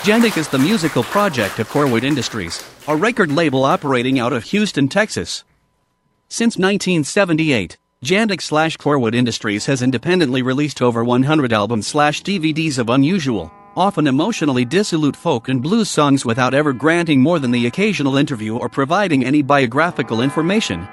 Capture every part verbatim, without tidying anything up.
Jandik is the musical project of Corwood Industries, a record label operating out of Houston, Texas. Since nineteen seventy-eight, Jandik slash Corwood Industries has independently released over one hundred albums slash D V Ds of unusual, often emotionally dissolute folk and blues songs without ever granting more than the occasional interview or providing any biographical information.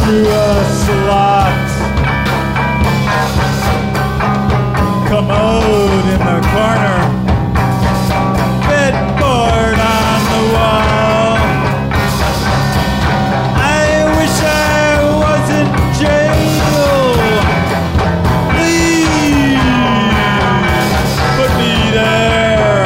through a slot. Commode in the corner. Bedboard on the wall. I wish I was in jail. Please put me there.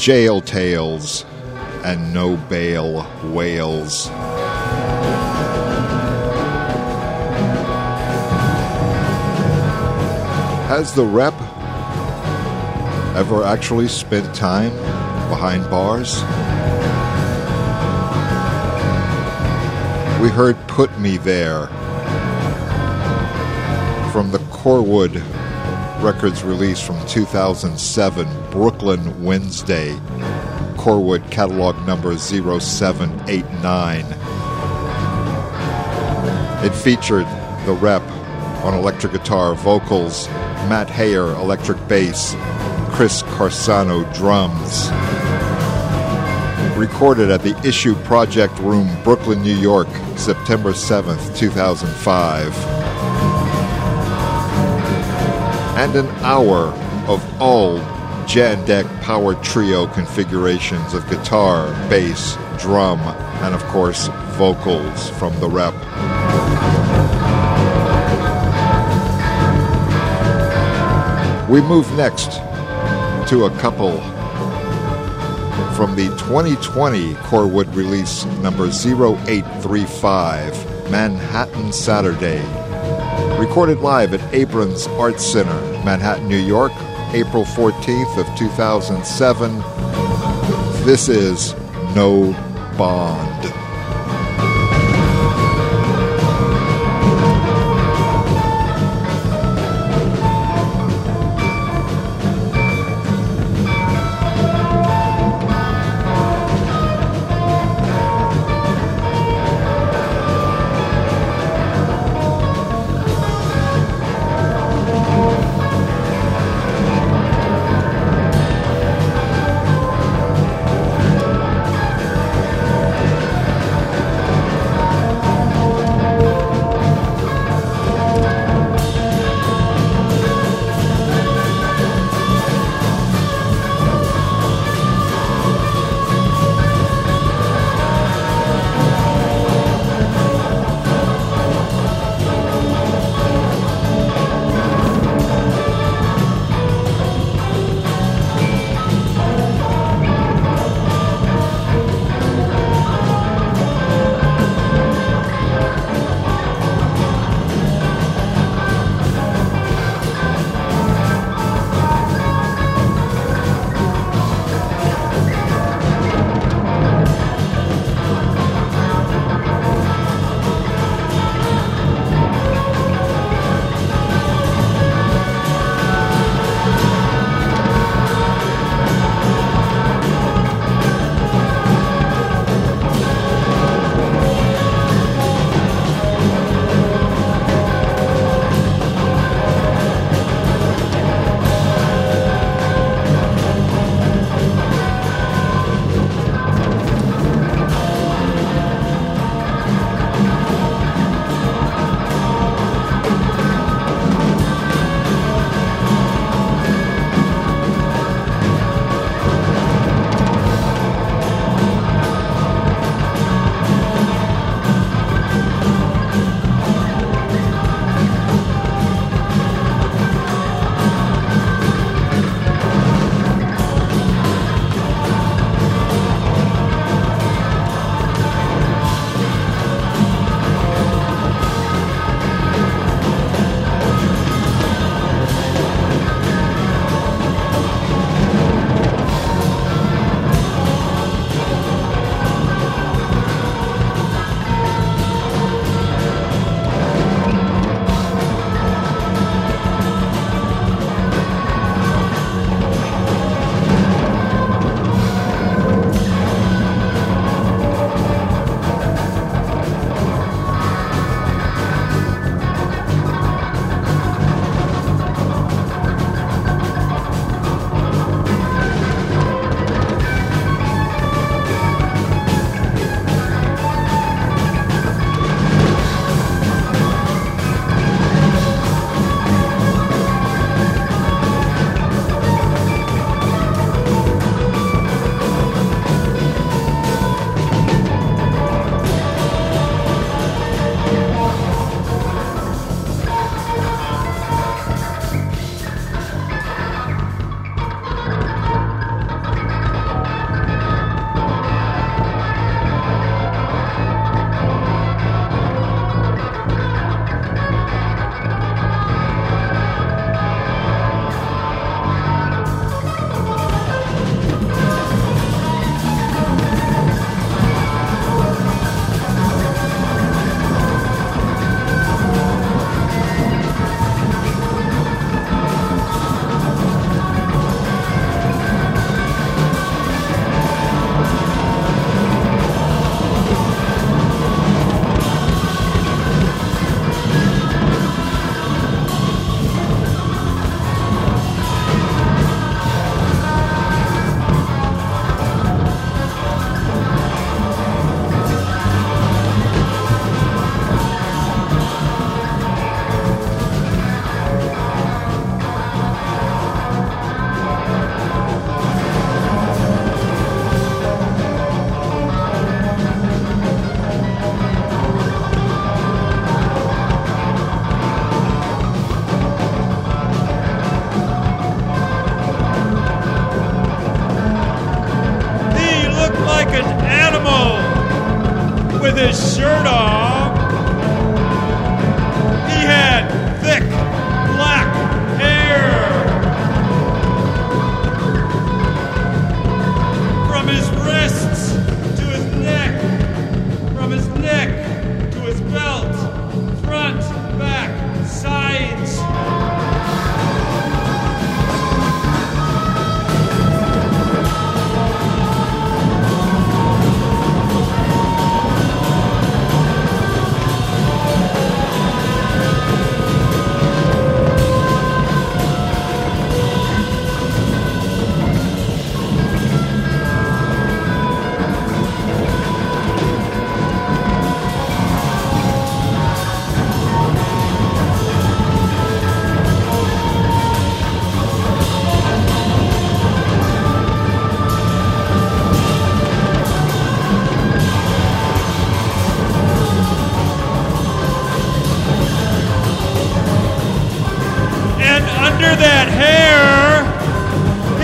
jail tales, and no bail wails. Has the Rep ever actually spent time behind bars? We heard Put Me There from the Corwood Records release from two thousand seven, Brooklyn Wednesday, Corwood catalog number zero seven eight nine. It featured the Rep on electric guitar, vocals, Matt Hayer, electric bass, Chris Carsano, drums. Recorded at the Issue Project Room, Brooklyn, New York, September seventh, two thousand five. And an hour of all Jandek Power Trio configurations of guitar, bass, drum, and of course, vocals from the Rep. We move next to a couple from the twenty twenty Corwood release number zero eight three five, Manhattan Saturday. Recorded live at Abrams Art Center, Manhattan, New York, April fourteenth of two thousand seven. This is No Bond.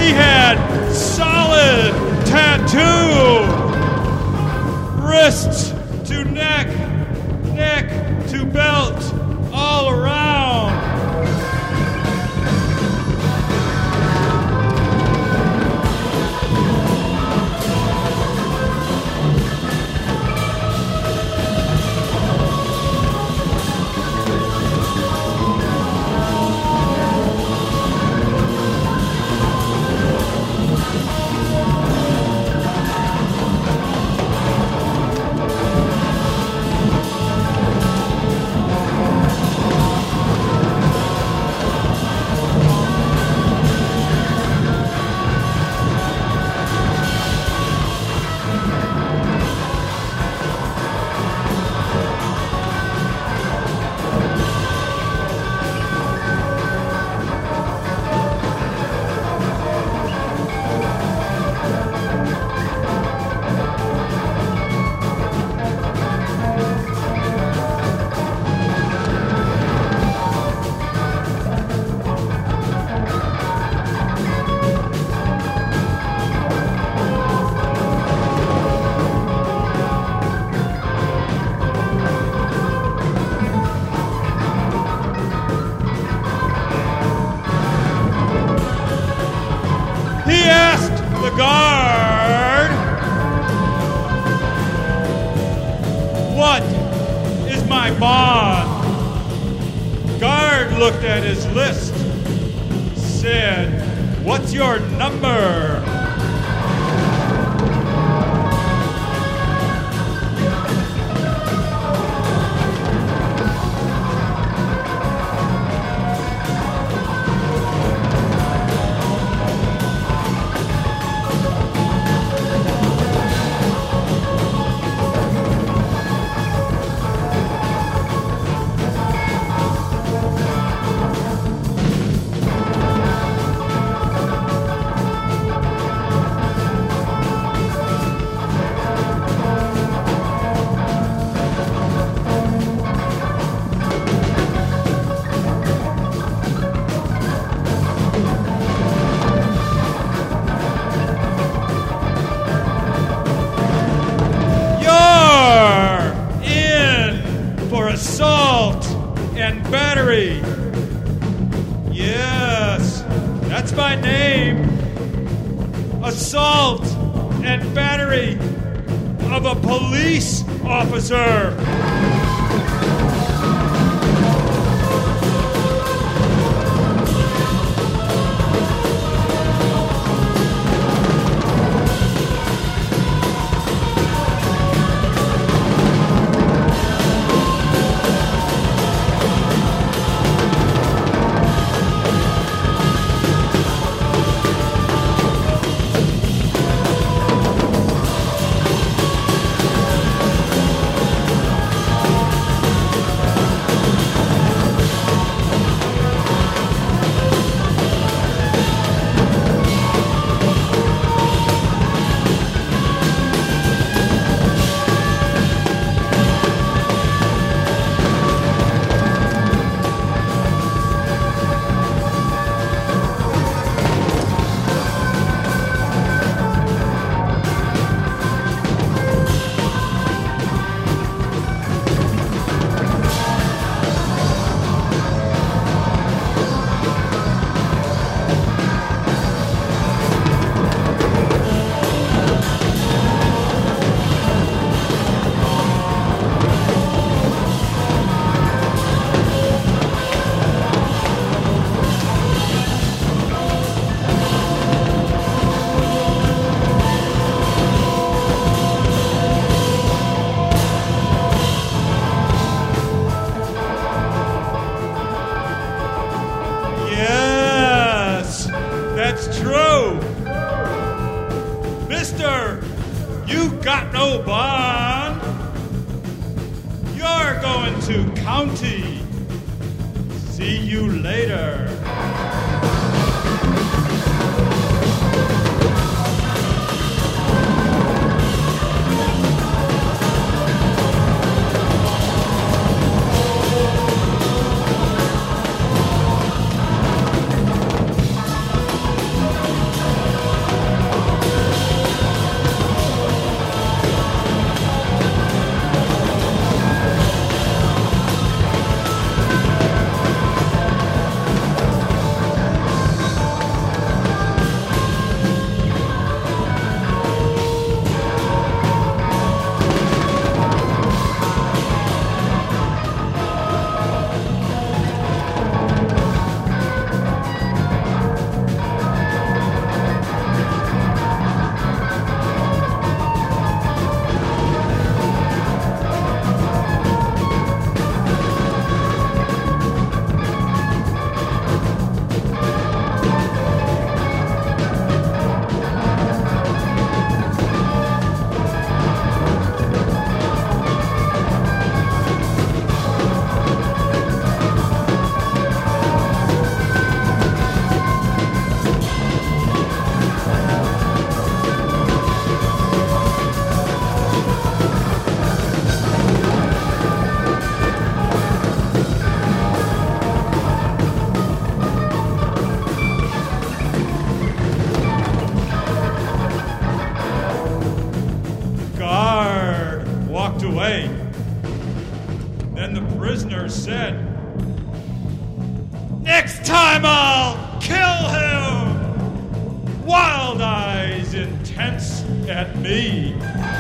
He had solid tattoo. Wrists to neck, neck to belt, all around. He asked the guard, "What is my bond?" Guard looked at his list, said, "What's your number?" Assault and battery. Yes, that's my name. Assault and battery of a police officer. That's true. Mister, you got no bond. You're going to county. See you later. me.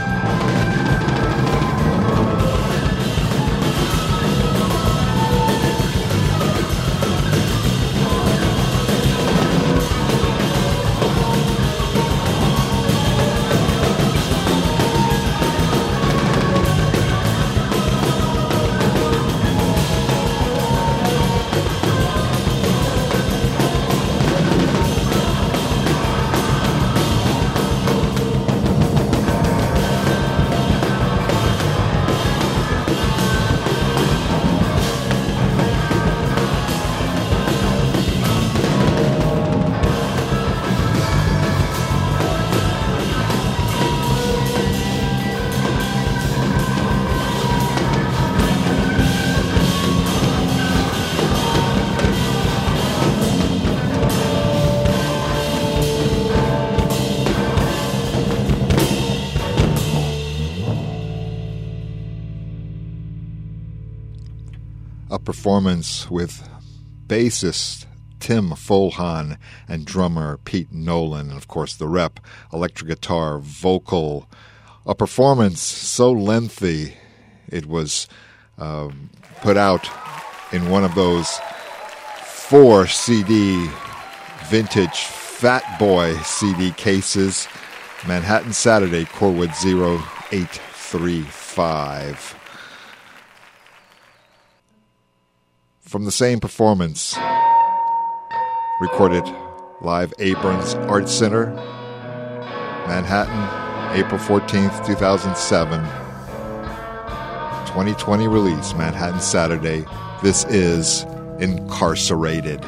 A performance with bassist Tim Folhan and drummer Pete Nolan, and of course the rep, electric guitar, vocal. A performance so lengthy it was uh, put out in one of those four C D vintage Fat Boy C D cases. Manhattan Saturday, Corwood zero eight three five. From the same performance, recorded live Abrams Art Center, Manhattan, April fourteenth, two thousand seven. twenty twenty release, Manhattan Saturday. This is Incarcerated.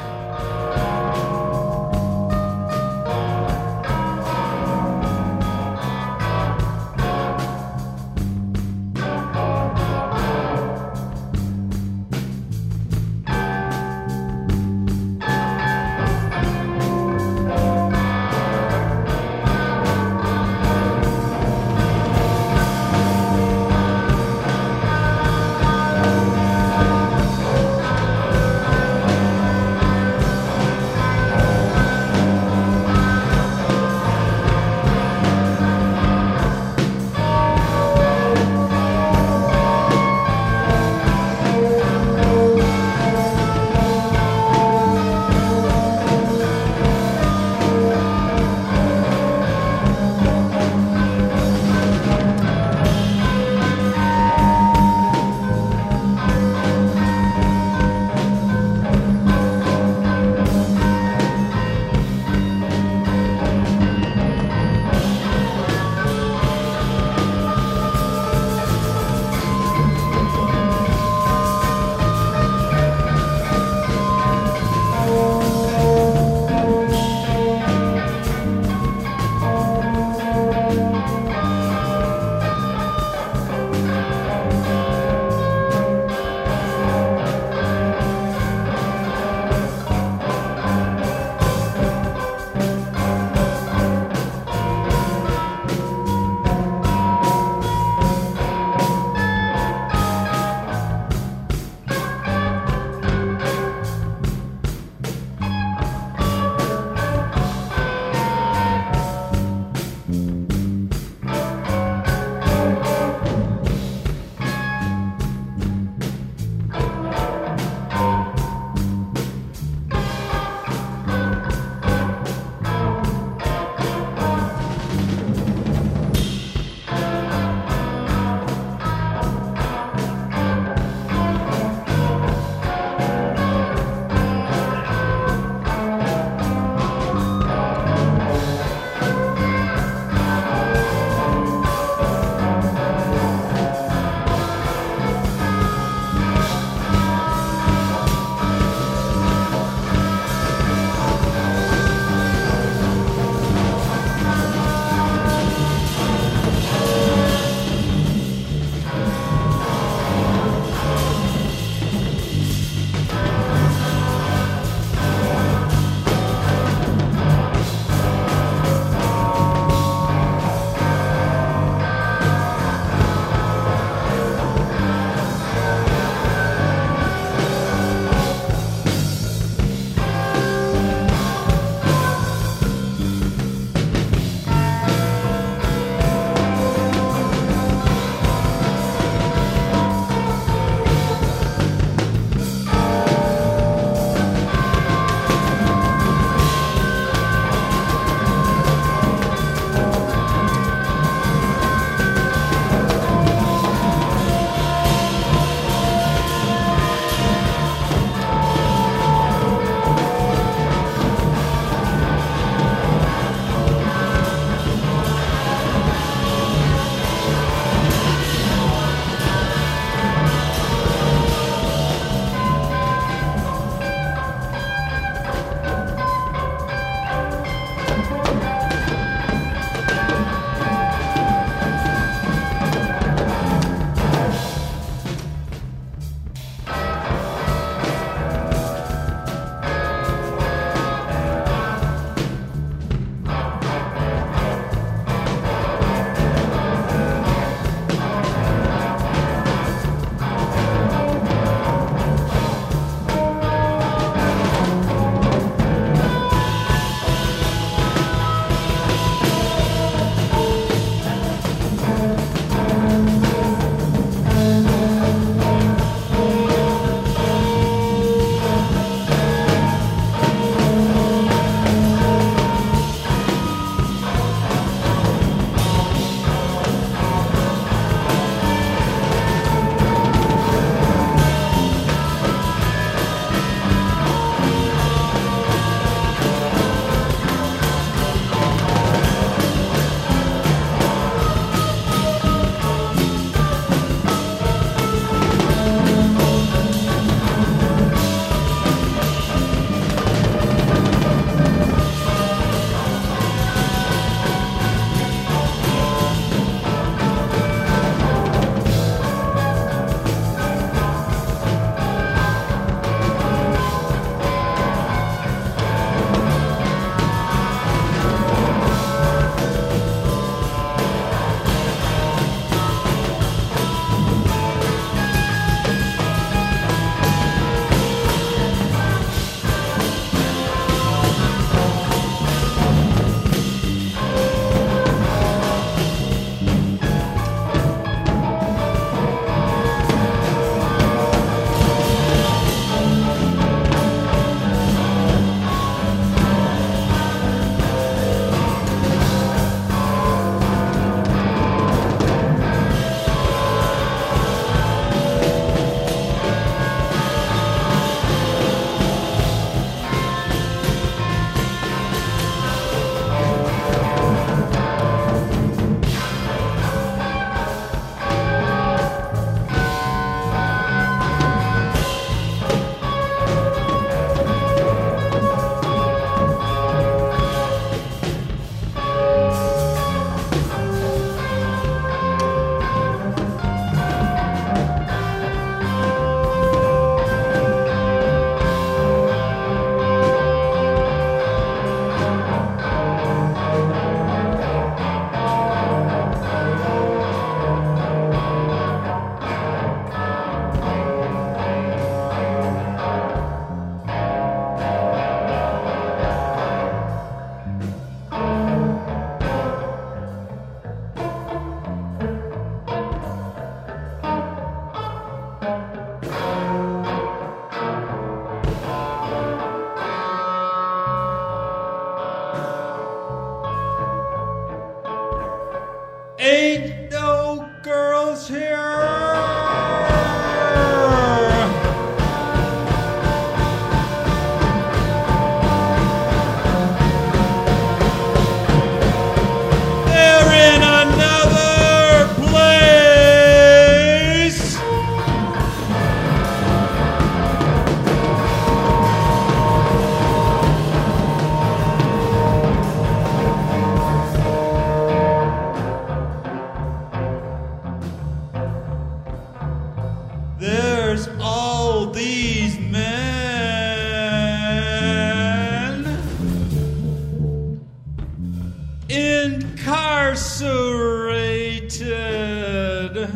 incarcerated.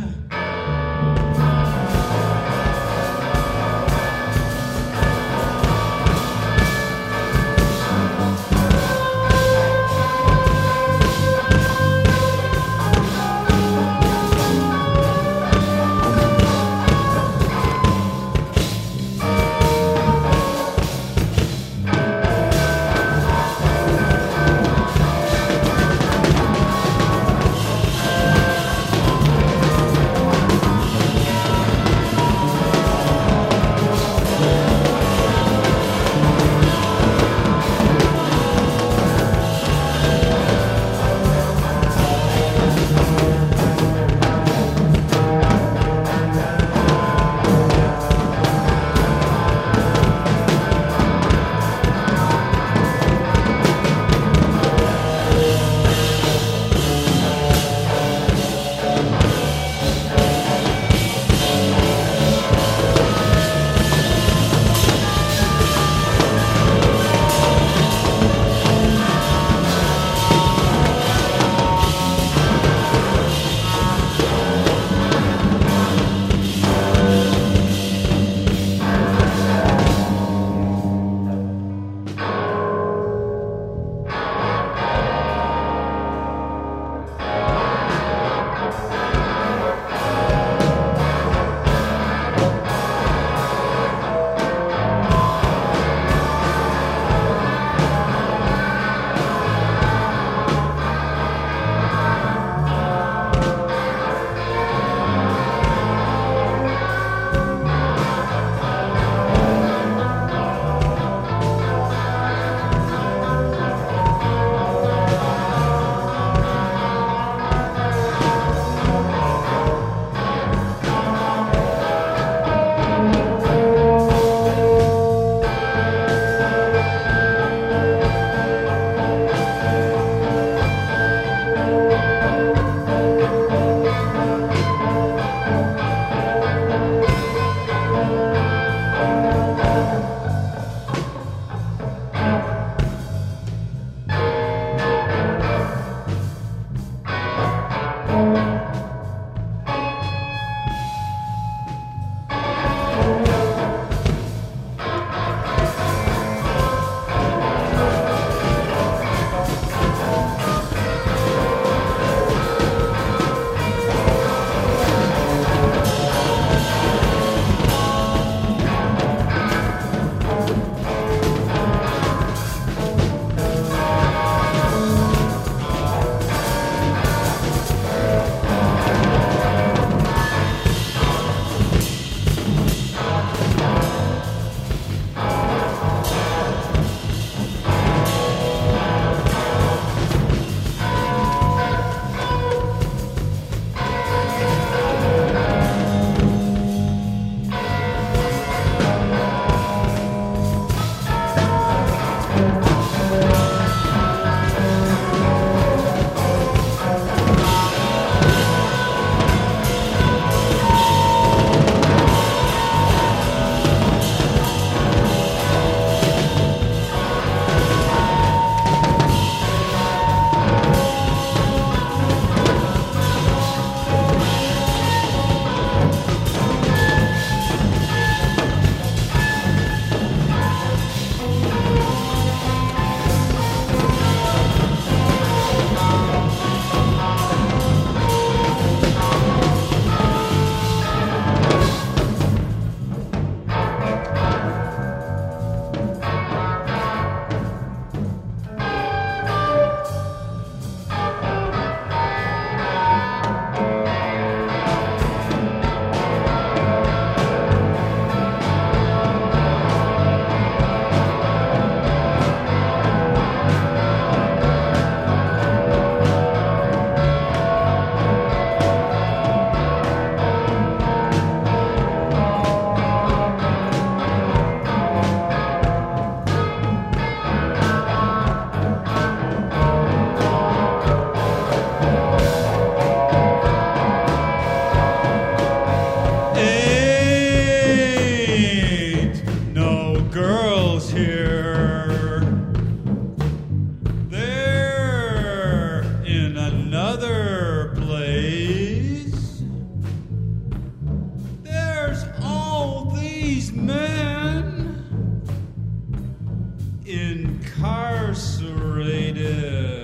incarcerated.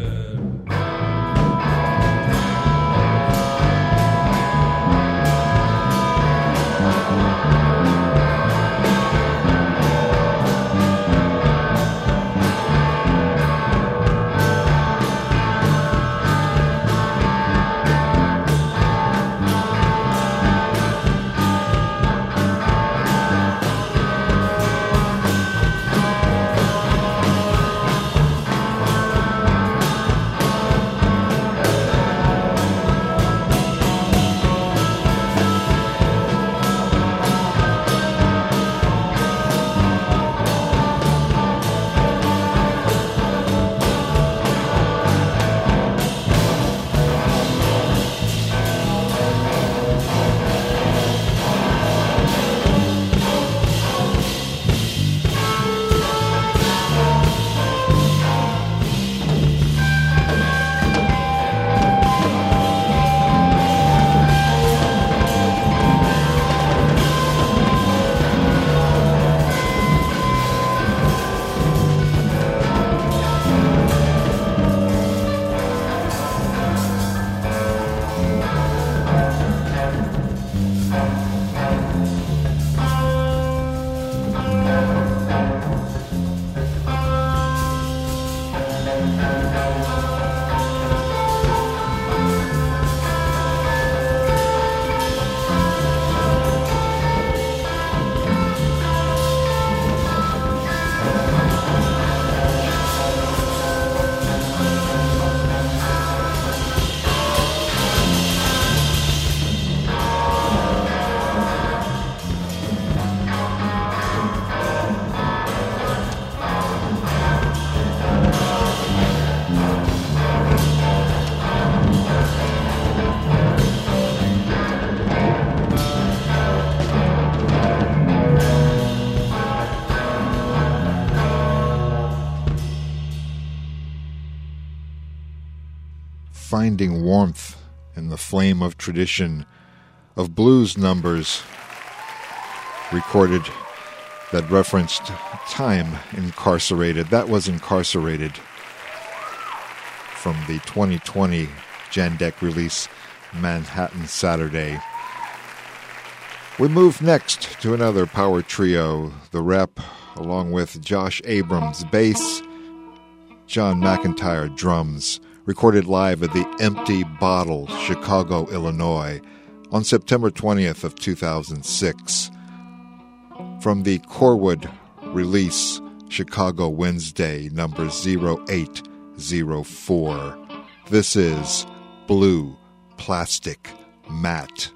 Finding warmth in the flame of tradition of blues numbers recorded that referenced time incarcerated. That was Incarcerated from the twenty twenty Jandek release Manhattan Saturday. We move next to another power trio, The Rep, along with Josh Abrams bass, John McIntyre drums, recorded live at the Empty Bottle, Chicago, Illinois, on September twentieth of two thousand six. From the Corwood release, Chicago Wednesday, number zero eight zero four. This is Blue Plastic Matte.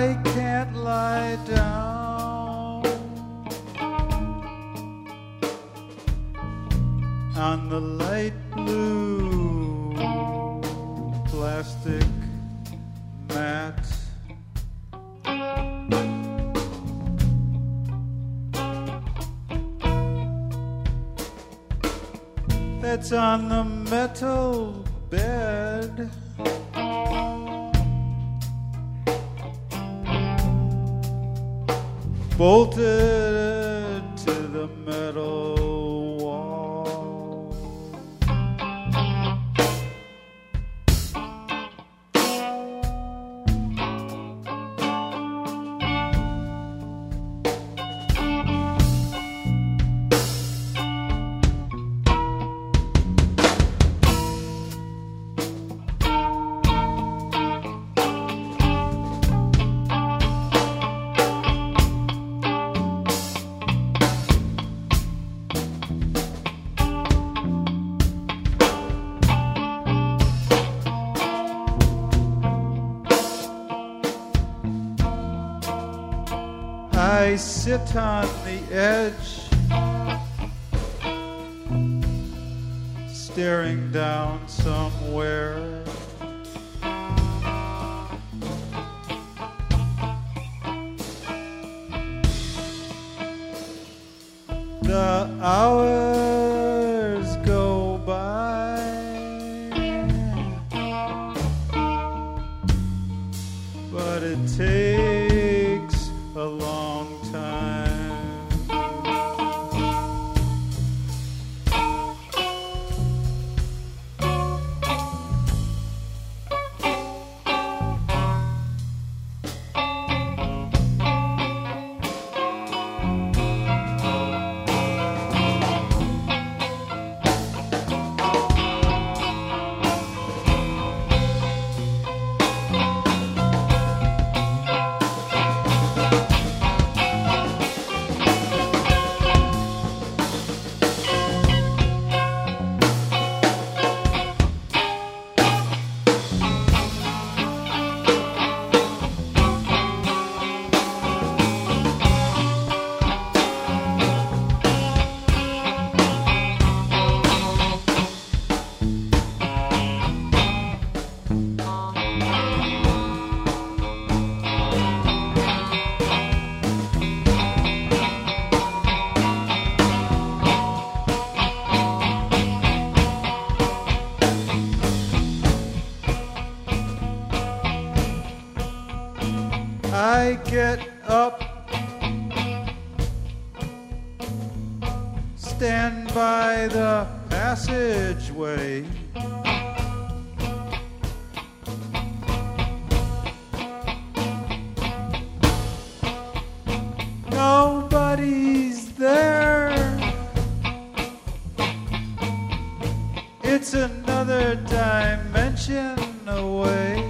I can't lie down on the light blue plastic mat. That's on the metal bed. Bolted to the metal wall. I sit on the edge, staring down somewhere. The hours go by, but it takes a long time. I get up, stand by the passageway. Nobody's there. It's another dimension away.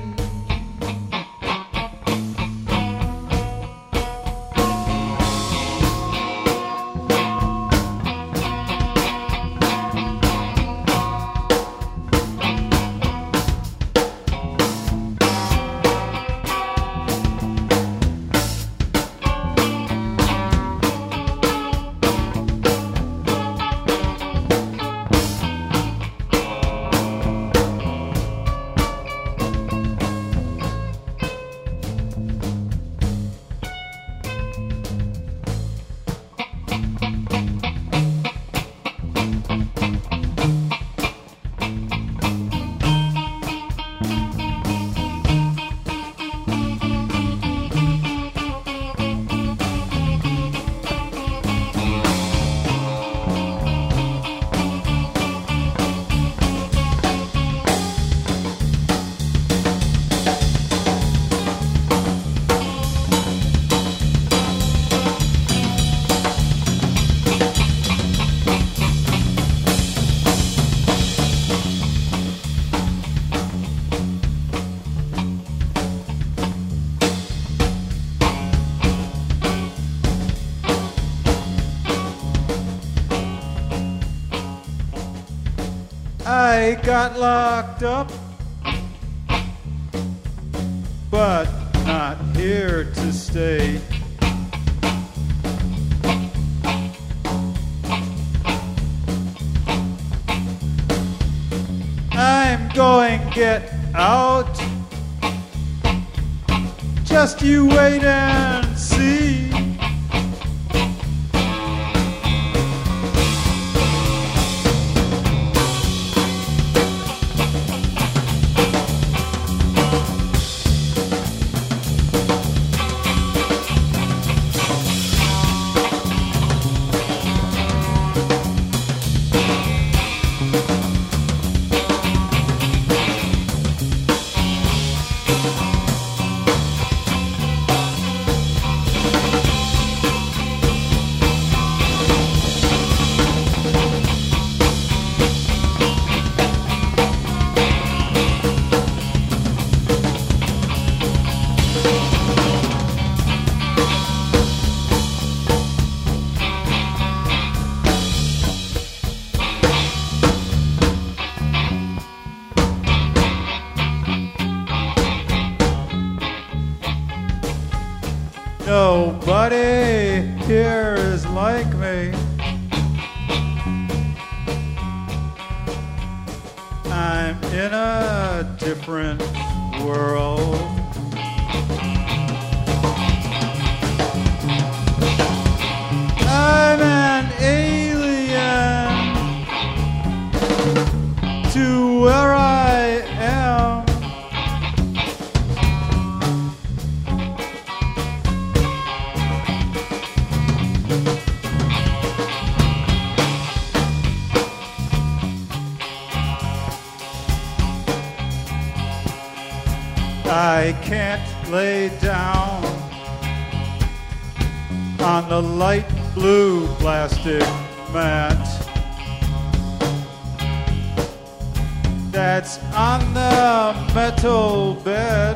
I got locked up, but not here to stay. I'm going get out. Just you wait and see. Nobody here is like me. I'm in a different world. I'm an alien to where I am. I can't lay down on the light blue plastic mat that's on the metal bed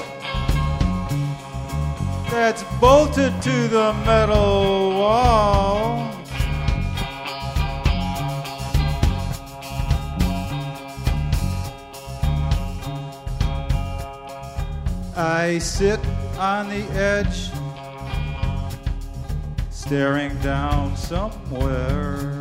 that's bolted to the metal wall. I sit on the edge, staring down somewhere.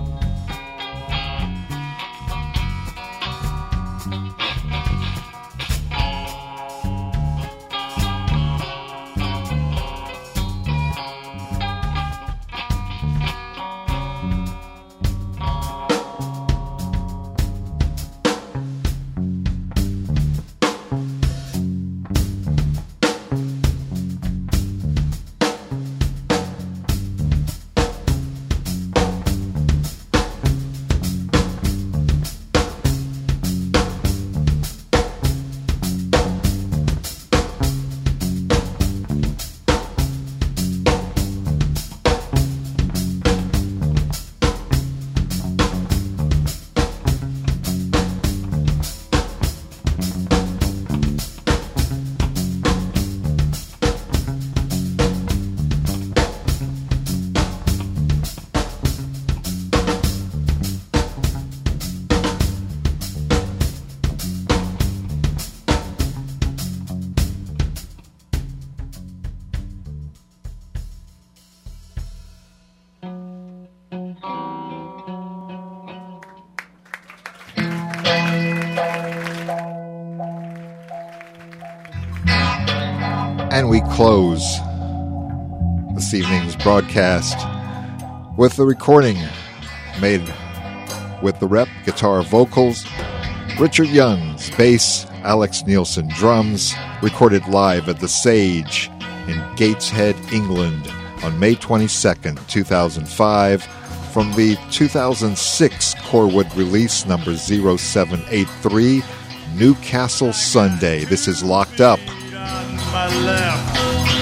And we close this evening's broadcast with the recording made with the Rep guitar vocals, Richard Youngs bass, Alex Nielsen drums, recorded live at the Sage in Gateshead, England on May twenty-second, two thousand five, from the two thousand six Corwood release number zero seven eight three, Newcastle Sunday. This is Locked Up. My left,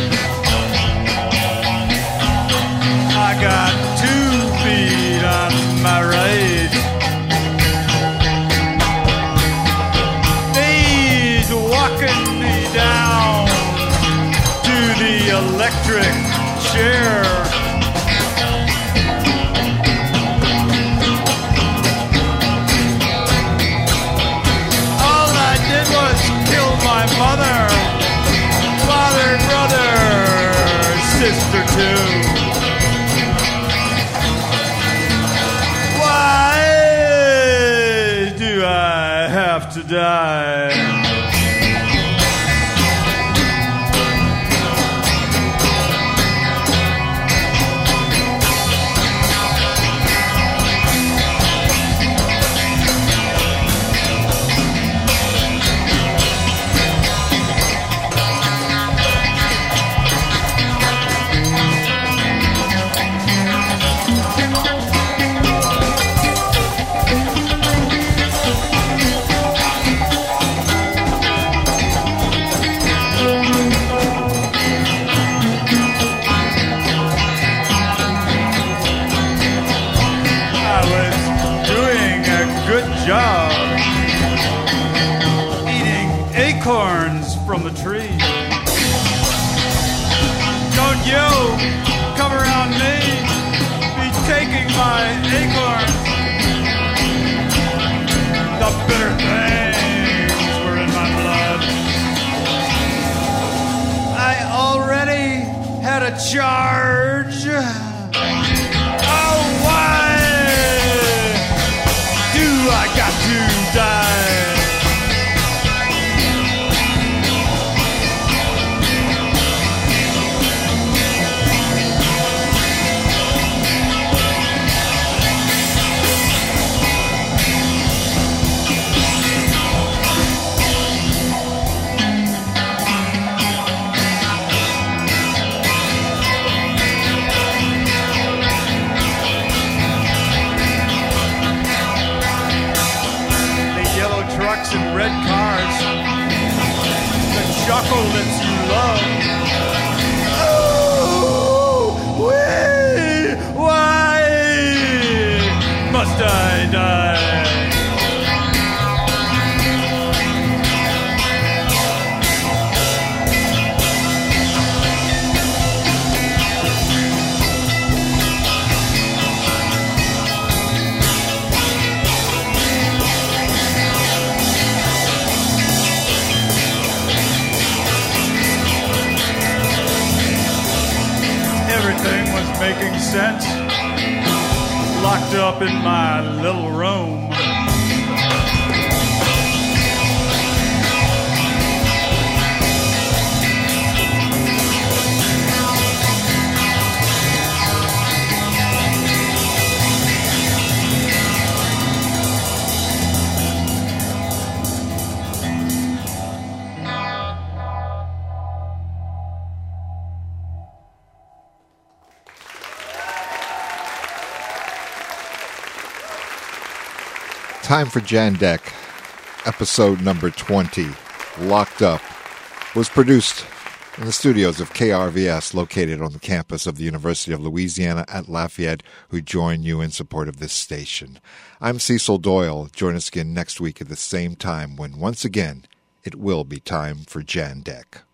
I got two feet on my right. They's walking me down to the electric chair. All I did was kill my mother. job, eating acorns from the tree. Don't you come around me, be taking my acorns. The bitter things were in my blood. I already had a charge. Oh, why do I got to die? And red cars, the chocolates you love. Oh, wee, why must I die? Everything was making sense, locked up in my little room. Time for Jandek, episode number twenty, Locked Up, was produced in the studios of K R V S located on the campus of the University of Louisiana at Lafayette, who join you in support of this station. I'm Cecil Doyle. Join us again next week at the same time when once again it will be time for Jandek.